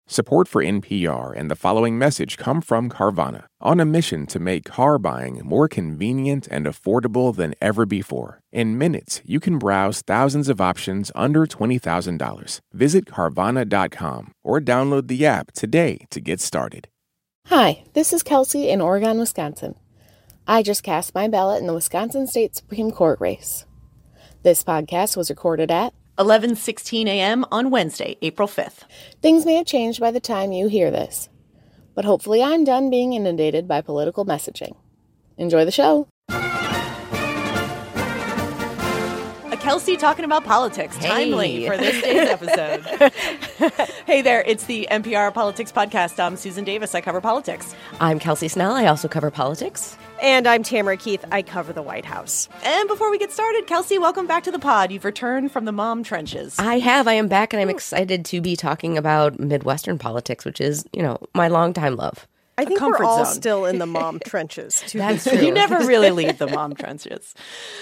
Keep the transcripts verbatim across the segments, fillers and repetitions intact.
Support for N P R and the following message come from Carvana, on a mission to make car buying more convenient and affordable than ever before. In minutes, you can browse thousands of options under twenty thousand dollars. Visit Carvana dot com or download the app today to get started. Hi, this is Kelsey in Oregon, Wisconsin. I just cast my ballot in the Wisconsin State Supreme Court race. This podcast was recorded at eleven sixteen a.m. on Wednesday, April fifth. Things may have changed by the time you hear this, but hopefully I'm done being inundated by political messaging. Enjoy the show. A Kelsey talking about politics, Hey. timely for this day's episode. Hey there, it's the N P R Politics Podcast. I'm Susan Davis. I cover politics. I'm Kelsey Snell. I also cover politics. And I'm Tamara Keith. I cover the White House. And before we get started, Kelsey, welcome back to the pod. You've returned from the mom trenches. I have. I am back, and I'm excited to be talking about Midwestern politics, which is, you know, my longtime love. I think we're comfort all zone. still in the mom trenches. To That's be true. You never really leave the mom trenches.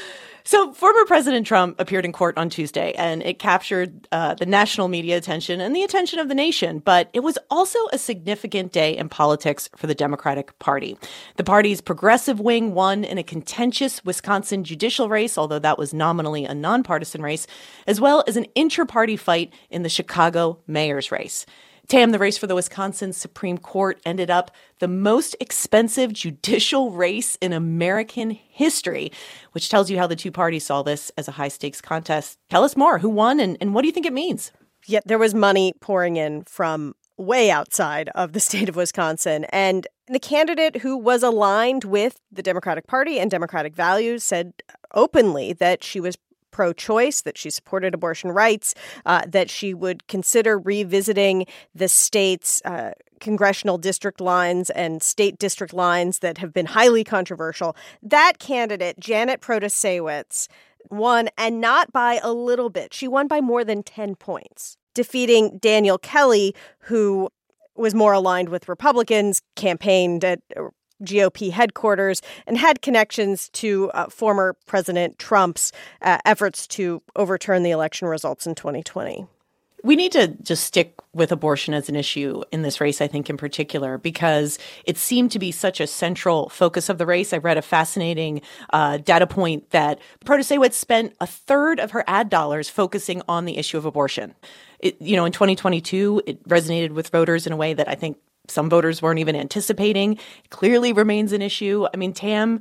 So former President Trump appeared in court on Tuesday, and it captured uh, the national media attention and the attention of the nation. But it was also a significant day in politics for the Democratic Party. The party's progressive wing won in a contentious Wisconsin judicial race, although that was nominally a nonpartisan race, as well as an inter-party fight in the Chicago mayor's race. Tam, the race for the Wisconsin Supreme Court ended up the most expensive judicial race in American history, which tells you how the two parties saw this as a high-stakes contest. Tell us more. Who won, and, and what do you think it means? Yet there was money pouring in from way outside of the state of Wisconsin. And the candidate who was aligned with the Democratic Party and Democratic values said openly that she was pro-choice, that she supported abortion rights, uh, that she would consider revisiting the state's uh, congressional district lines and state district lines that have been highly controversial. That candidate, Janet Protasiewicz, won, and not by a little bit. She won by more than ten points, defeating Daniel Kelly, who was more aligned with Republicans, campaigned at G O P headquarters, and had connections to uh, former President Trump's uh, efforts to overturn the election results in twenty twenty. We need to just stick with abortion as an issue in this race, I think, in particular, because it seemed to be such a central focus of the race. I read a fascinating uh, data point that Protasiewicz spent a third of her ad dollars focusing on the issue of abortion. It, you know, in twenty twenty-two, it resonated with voters in a way that I think some voters weren't even anticipating. It clearly remains an issue. I mean, Tam,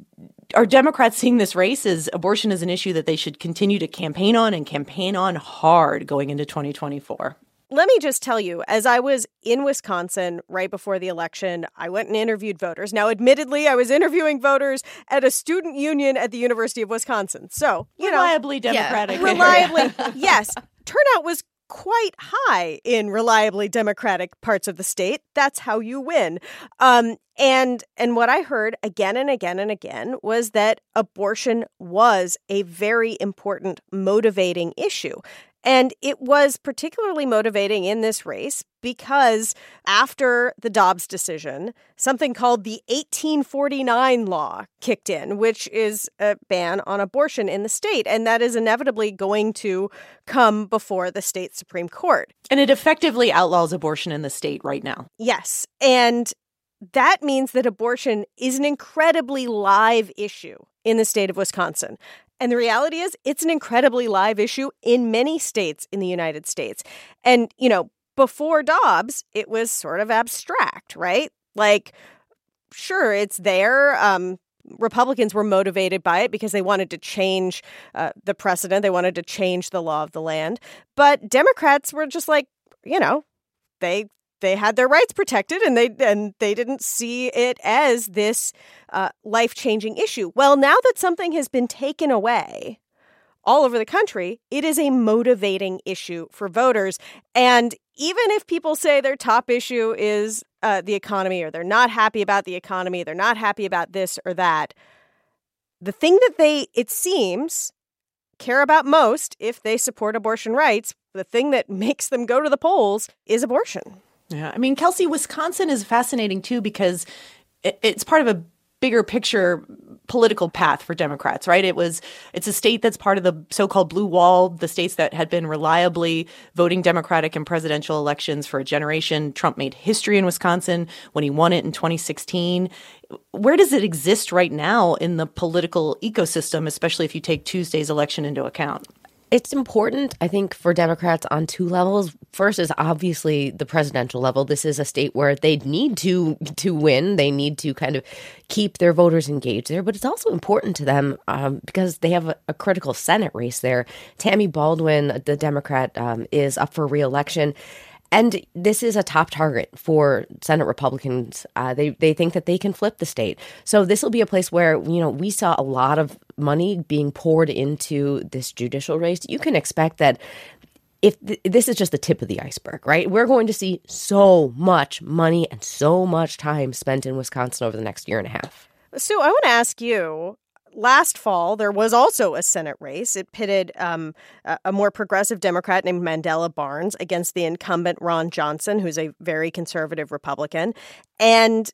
are Democrats seeing this race as abortion as an issue that they should continue to campaign on and campaign on hard going into twenty twenty-four? Let me just tell you, as I was in Wisconsin right before the election, I went and interviewed voters. Now, admittedly, I was interviewing voters at a student union at the University of Wisconsin. So, you reliably know, Democratic. Yeah. Reliably, yes. Turnout was quite high in reliably Democratic parts of the state. That's how you win. Um, and and what I heard again and again and again was that abortion was a very important motivating issue. And it was particularly motivating in this race because after the Dobbs decision, something called the eighteen forty-nine law kicked in, which is a ban on abortion in the state. And that is inevitably going to come before the state Supreme Court. And it effectively outlaws abortion in the state right now. Yes. And that means that abortion is an incredibly live issue in the state of Wisconsin. And the reality is it's an incredibly live issue in many states in the United States. And, you know, before Dobbs, it was sort of abstract, right? Like, sure, it's there. Um, Republicans were motivated by it because they wanted to change uh, the precedent. They wanted to change the law of the land. But Democrats were just like, you know, they they had their rights protected, and they and they didn't see it as this uh, life-changing issue. Well, now that something has been taken away all over the country, it is a motivating issue for voters. And even if people say their top issue is uh, the economy, or they're not happy about the economy, they're not happy about this or that, the thing that they, it seems, care about most if they support abortion rights, the thing that makes them go to the polls is abortion. Yeah, I mean, Kelsey, Wisconsin is fascinating, too, because it's part of a bigger picture political path for Democrats, right? It was, it's a state that's part of the so-called blue wall, the states that had been reliably voting Democratic in presidential elections for a generation. Trump made history in Wisconsin when he won it in twenty sixteen. Where does it exist right now in the political ecosystem, especially if you take Tuesday's election into account? It's important, I think, for Democrats on two levels. First is obviously the presidential level. This is a state where they need to to win. They need to kind of keep their voters engaged there. But it's also important to them um, because they have a, a critical Senate race there. Tammy Baldwin, the Democrat, um, is up for re-election. And this is a top target for Senate Republicans. Uh, they they think that they can flip the state. So this will be a place where, you know, we saw a lot of money being poured into this judicial race. You can expect that if th- this is just the tip of the iceberg, right? We're going to see so much money and so much time spent in Wisconsin over the next year and a half. Sue, I want to ask you, last fall, there was also a Senate race. It pitted um, a, a more progressive Democrat named Mandela Barnes against the incumbent Ron Johnson, who's a very conservative Republican. And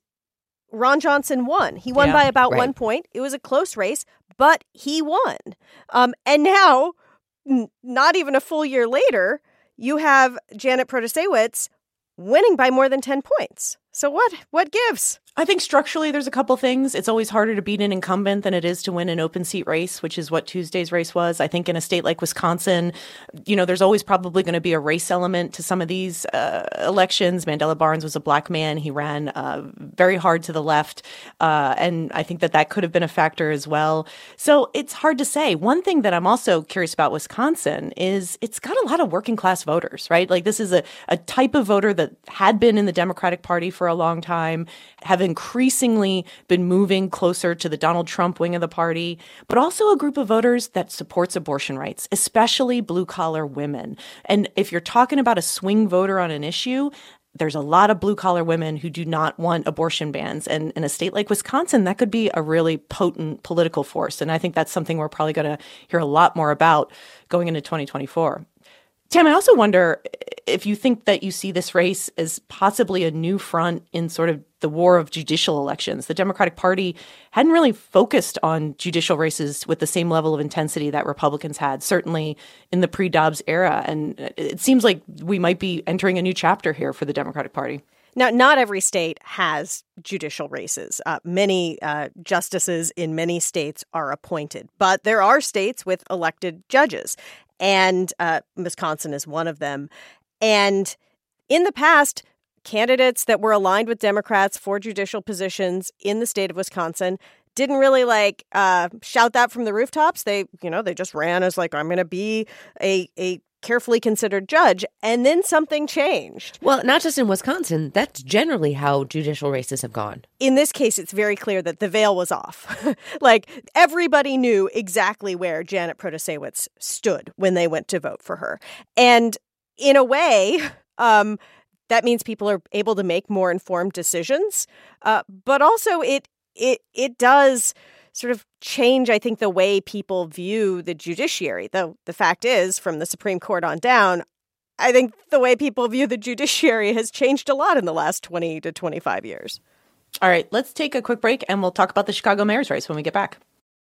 Ron Johnson won. He won yeah, by about right. one point. It was a close race, but he won. Um, and now, n- not even a full year later, you have Janet Protasiewicz winning by more than ten points. So what what gives? I think structurally there's a couple things. It's always harder to beat an incumbent than it is to win an open seat race, which is what Tuesday's race was. I think in a state like Wisconsin, you know, there's always probably going to be a race element to some of these uh, elections. Mandela Barnes was a black man. He ran uh, very hard to the left. Uh, and I think that that could have been a factor as well. So it's hard to say. One thing that I'm also curious about Wisconsin is it's got a lot of working class voters, right? Like this is a, a type of voter that had been in the Democratic Party for a long time, have increasingly been moving closer to the Donald Trump wing of the party, but also a group of voters that supports abortion rights, especially blue-collar women. And if you're talking about a swing voter on an issue, there's a lot of blue-collar women who do not want abortion bans. And in a state like Wisconsin, that could be a really potent political force. And I think that's something we're probably going to hear a lot more about going into twenty twenty-four. Tam, I also wonder if you think that you see this race as possibly a new front in sort of the war of judicial elections. The Democratic Party hadn't really focused on judicial races with the same level of intensity that Republicans had, certainly in the pre-Dobbs era. And it seems like we might be entering a new chapter here for the Democratic Party. Now, not every state has judicial races. Uh, many uh, justices in many states are appointed, but there are states with elected judges. And uh, Wisconsin is one of them. And in the past, candidates that were aligned with Democrats for judicial positions in the state of Wisconsin didn't really like uh, shout that from the rooftops. They, you know, they just ran as like, I'm going to be a a carefully considered judge. And then something changed. Well, not just in Wisconsin. That's generally how judicial races have gone. In this case, it's very clear that the veil was off. Like, everybody knew exactly where Janet Protasiewicz stood when they went to vote for her. And in a way, um, that means people are able to make more informed decisions. Uh, but also, it it it does sort of change, I think, the way people view the judiciary. Though the fact is, from the Supreme Court on down, I think the way people view the judiciary has changed a lot in the last twenty to twenty-five years. All right, let's take a quick break and we'll talk about the Chicago mayor's race when we get back.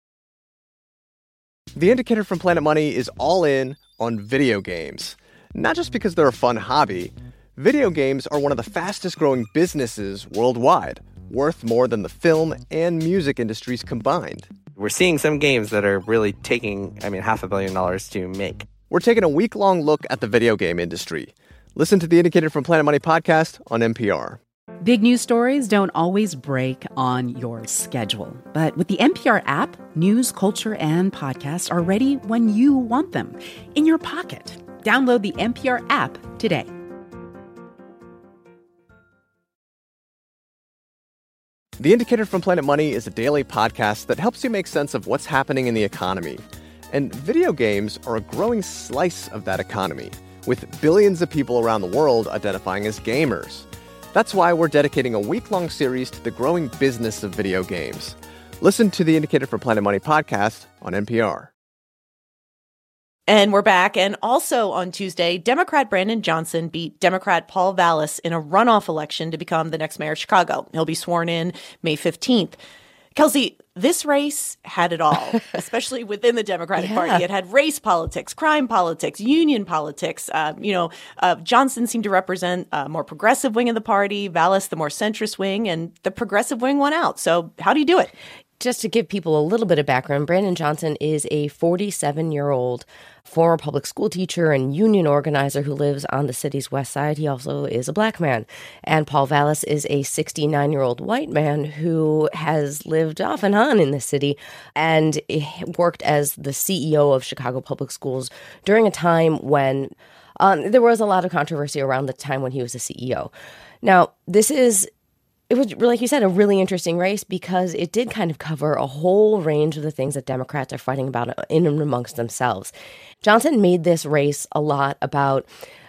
The Indicator from Planet Money is all in on video games. Not just because they're a fun hobby. Video games are one of the fastest growing businesses worldwide, worth more than the film and music industries combined. We're seeing some games that are really taking, I mean, half a billion dollars to make. We're taking a week-long look at the video game industry. Listen to the Indicator from Planet Money podcast on N P R. Big news stories don't always break on your schedule. But with the N P R app, news, culture, and podcasts are ready when you want them, in your pocket. Download the N P R app today. The Indicator from Planet Money is a daily podcast that helps you make sense of what's happening in the economy. And video games are a growing slice of that economy, with billions of people around the world identifying as gamers. That's why we're dedicating a week-long series to the growing business of video games. Listen to the Indicator from Planet Money podcast on N P R. And we're back. And also on Tuesday, Democrat Brandon Johnson beat Democrat Paul Vallas in a runoff election to become the next mayor of Chicago. He'll be sworn in May fifteenth. Kelsey, this race had it all, especially within the Democratic Yeah. Party. It had race politics, crime politics, union politics. Uh, you know, uh, Johnson seemed to represent a more progressive wing of the party, Vallas the more centrist wing, and the progressive wing won out. So how do you do it? Just to give people a little bit of background, Brandon Johnson is a forty-seven-year-old former public school teacher and union organizer who lives on the city's west side. He also is a black man. And Paul Vallas is a sixty-nine-year-old white man who has lived off and on in the city and worked as the C E O of Chicago Public Schools during a time when um, there was a lot of controversy around the time when he was a C E O. Now, this is It was, like you said, a really interesting race because it did kind of cover a whole range of the things that Democrats are fighting about in and amongst themselves. Johnson made this race a lot about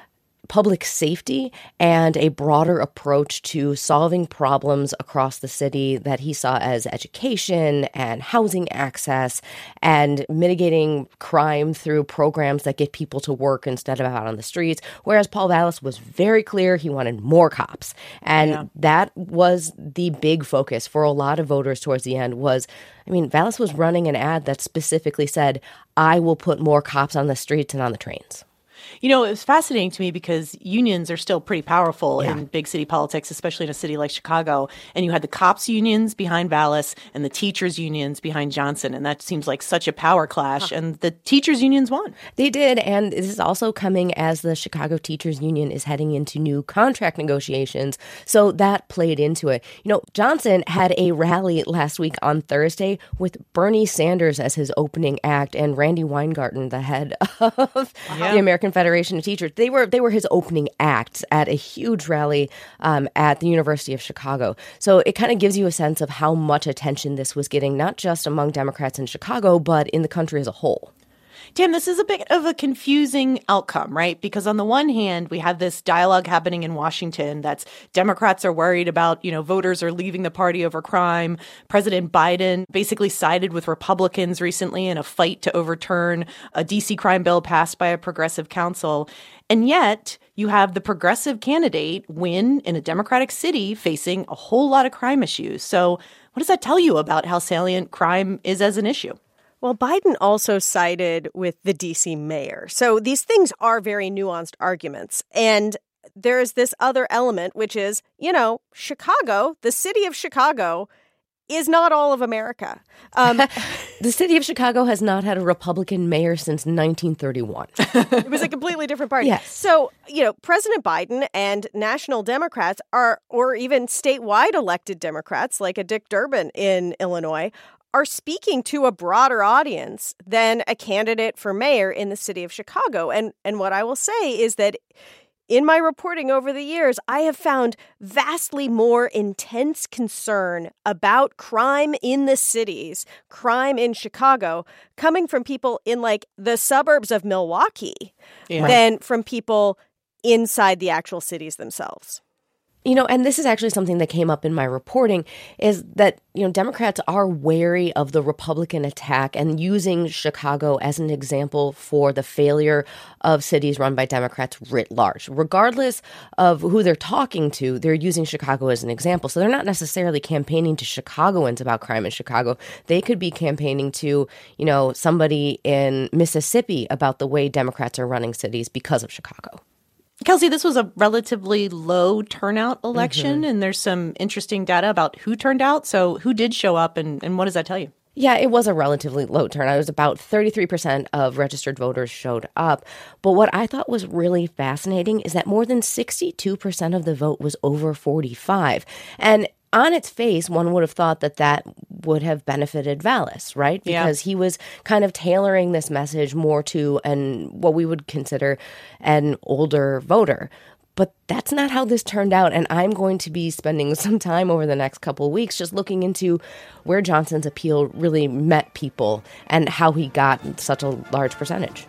public safety and a broader approach to solving problems across the city that he saw as education and housing access and mitigating crime through programs that get people to work instead of out on the streets. Whereas Paul Vallas was very clear he wanted more cops. And yeah. that was the big focus for a lot of voters towards the end was, I mean, Vallas was running an ad that specifically said, I will put more cops on the streets and on the trains. You know, it was fascinating to me because unions are still pretty powerful Yeah. in big city politics, especially in a city like Chicago. And you had the cops unions behind Vallas and the teachers unions behind Johnson. And that seems like such a power clash. Huh. And the teachers unions won. They did. And this is also coming as the Chicago Teachers Union is heading into new contract negotiations. So that played into it. You know, Johnson had a rally last week on Thursday with Bernie Sanders as his opening act and Randy Weingarten, the head of yeah. the American Federation of Teachers. They were they were his opening acts at a huge rally um, at the University of Chicago. So it kind of gives you a sense of how much attention this was getting, not just among Democrats in Chicago, but in the country as a whole. Tim, this is a bit of a confusing outcome, right? Because on the one hand, we have this dialogue happening in Washington that's Democrats are worried about, you know, voters are leaving the party over crime. President Biden basically sided with Republicans recently in a fight to overturn a D C crime bill passed by a progressive council. And yet you have the progressive candidate win in a Democratic city facing a whole lot of crime issues. So what does that tell you about how salient crime is as an issue? Well, Biden also sided with the D C mayor. So these things are very nuanced arguments. And there's this other element, which is, you know, Chicago, the city of Chicago, is not all of America. Um, the city of Chicago has not had a Republican mayor since nineteen thirty-one. It was a completely different party. Yes. So, you know, President Biden and national Democrats are, or even statewide elected Democrats like a Dick Durbin in Illinois, are speaking to a broader audience than a candidate for mayor in the city of Chicago. And and what I will say is that in my reporting over the years, I have found vastly more intense concern about crime in the cities, crime in Chicago, coming from people in like the suburbs of Milwaukee yeah. than from people inside the actual cities themselves. You know, and this is actually something that came up in my reporting, is that, you know, Democrats are wary of the Republican attack and using Chicago as an example for the failure of cities run by Democrats writ large. Regardless of who they're talking to, they're using Chicago as an example. So they're not necessarily campaigning to Chicagoans about crime in Chicago. They could be campaigning to, you know, somebody in Mississippi about the way Democrats are running cities because of Chicago. Kelsey, this was a relatively low turnout election, Mm-hmm. and there's some interesting data about who turned out. So who did show up, and, and what does that tell you? Yeah, it was a relatively low turnout. It was about thirty-three percent of registered voters showed up. But what I thought was really fascinating is that more than sixty-two percent of the vote was over forty-five. And on its face, one would have thought that that would have benefited Vallas, right? Because yeah. he was kind of tailoring this message more to an what we would consider an older voter. But that's not how this turned out. And I'm going to be spending some time over the next couple of weeks just looking into where Johnson's appeal really met people and how he got such a large percentage.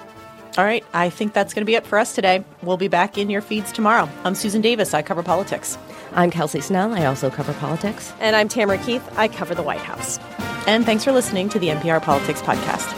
All right. I think that's going to be it for us today. We'll be back in your feeds tomorrow. I'm Susan Davis. I cover politics. I'm Kelsey Snell. I also cover politics. And I'm Tamara Keith. I cover the White House. And thanks for listening to the N P R Politics Podcast.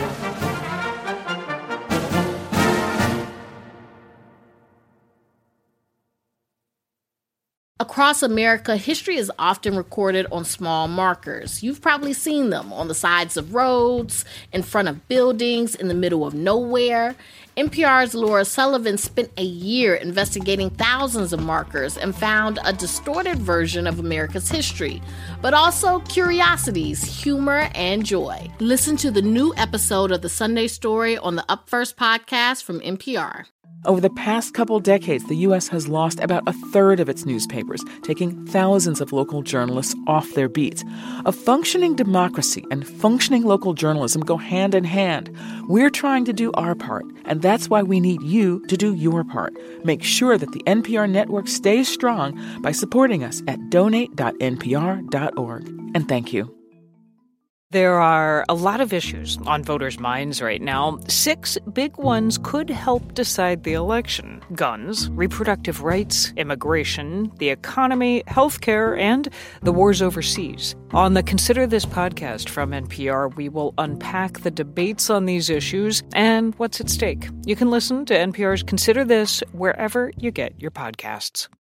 Across America, history is often recorded on small markers. You've probably seen them on the sides of roads, in front of buildings, in the middle of nowhere. N P R's Laura Sullivan spent a year investigating thousands of markers and found a distorted version of America's history, but also curiosities, humor, and joy. Listen to the new episode of The Sunday Story on the Up First podcast from N P R. Over the past couple decades, the U S has lost about a third of its newspapers, taking thousands of local journalists off their beats. A functioning democracy and functioning local journalism go hand in hand. We're trying to do our part, and that's why we need you to do your part. Make sure that the N P R network stays strong by supporting us at donate dot n p r dot org. And thank you. There are a lot of issues on voters' minds right now. Six big ones could help decide the election: guns, reproductive rights, immigration, the economy, healthcare, and the wars overseas. On the Consider This podcast from N P R, we will unpack the debates on these issues and what's at stake. You can listen to N P R's Consider This wherever you get your podcasts.